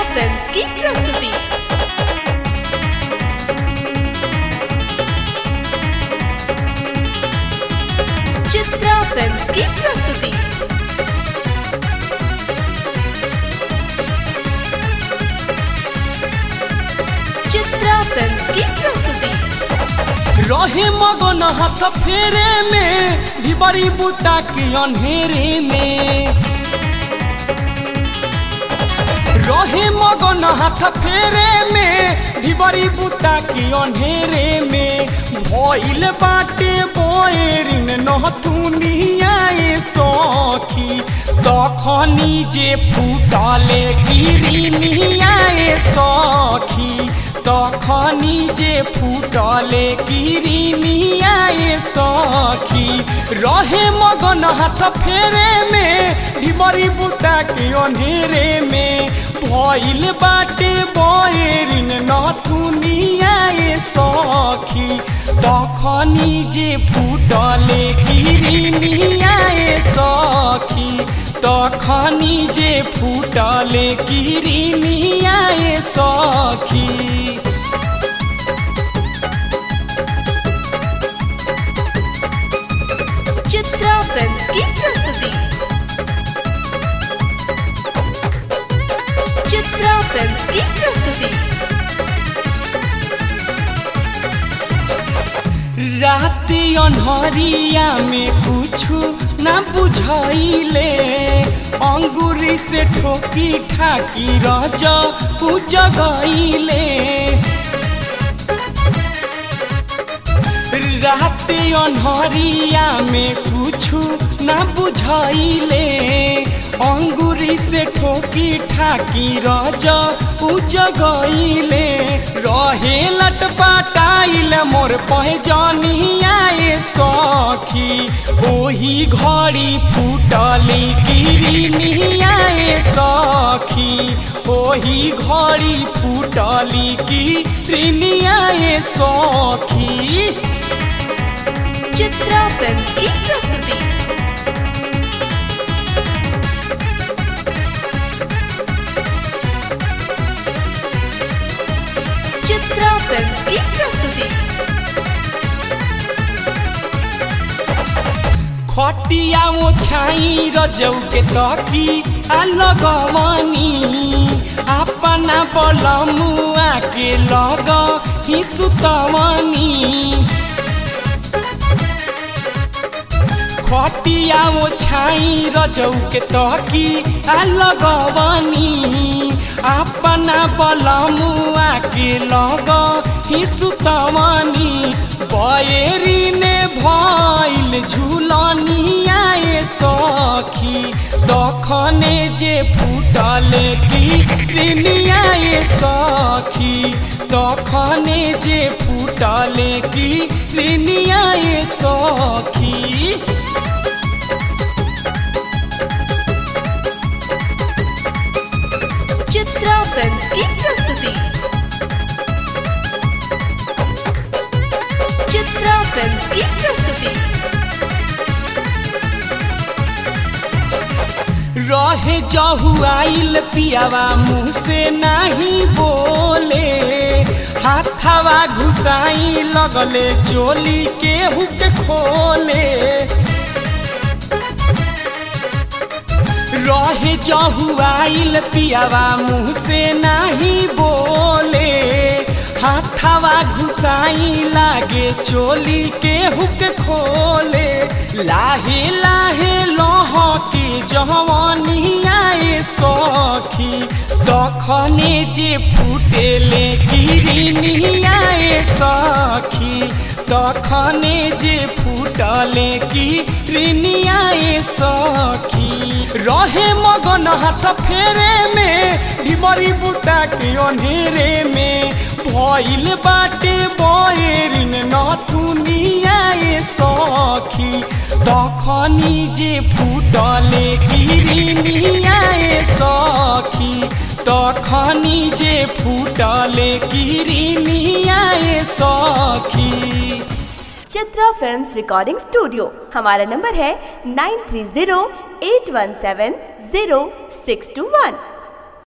Films की प्रस्तुति। Chitra films की प्रस्तुति। चित्रा फिल्म्स की प्रस्तुति। रहे मगन हाथ फेरे में भिबरी बुता के अंधेरे में, रहे मगन हाथ फेरे में भिबरी बुता के अंधेरे में। भइल बाटे बोएरिन नहतुनिया सखी, तखनी जे फुटले गिरिनिया सखी, तखनी जे फुटले गिरिनिया सखी। रहे मगन हाथ फेरे में ढिबरी बुता के अंधेरे में। भइल बाटे बोएरिन नथुनिया सखी, तखनी जे फुटले गिरिनिया सखी, तखनी जे फुटले गिरिनिया सखी। चित्रा फिल्म्स की प्रस्तुति। चित्रा फिल्म्स की प्रस्तुति। राति अन्हरिया में कुछु ना बुझाइले, अंगूरी से ठोकी ठाकी राजा जगैले। राति अन्हरिया में कुछु ना बुझाइले, अंगूरी से ठोकी ठाकी राजा जगैले। रहे लटपटाइल मोर पहचानिया सखी, ओही घड़ी फुटली गिरिनिया सखी, ओही घड़ी फुटली गिरिनिया सखी। चित्रा फिल्म्स की प्रस्तुति। चित्रा फिल्म्स की प्रस्तुति। खटिया ओछाई रजौ के तकी लगवनी, अपना बलमुआ के लग ही सुतवनी। खटिया ओछाई रजौ के तकी लगवनी, अपना बलमुआ के लग ही सुतवनी। बयरी ने भइल झुलनिया सखी, तखने जे फुटले गिरिनिया सखी, तखने जे फुटले गिरिनिया सखी। चित्रा फिल्म्स की प्रस्तुति। चित्रा फिल्म्स की प्रस्तुति। रहे जहुआइल पियावा मुँह से नहीं बोले, हाथवा घुसाई लगले चोली के हुक खोले। रहे जहुआइल पियावा मुँह से नहीं बोले, हाथवा घुसाई लागे चोली के हुक खोले। लाहे लाहे लह के जवानिया सखी, तखने जे फुटेले गिरिनिया सखी, तखने जे फुटले गिरिनिया सखी। रहे मगन हाथ फेरे में ढिबरी बुता के अंधेरे में। भइल बाटे बोएरिन नथुनिया सखी, तखनी जे फुटले गिरिनिया सखी, तखनी जे फुटले गिरिनिया सखी। Chitra films recording studio. हमारा नंबर है 9308170621।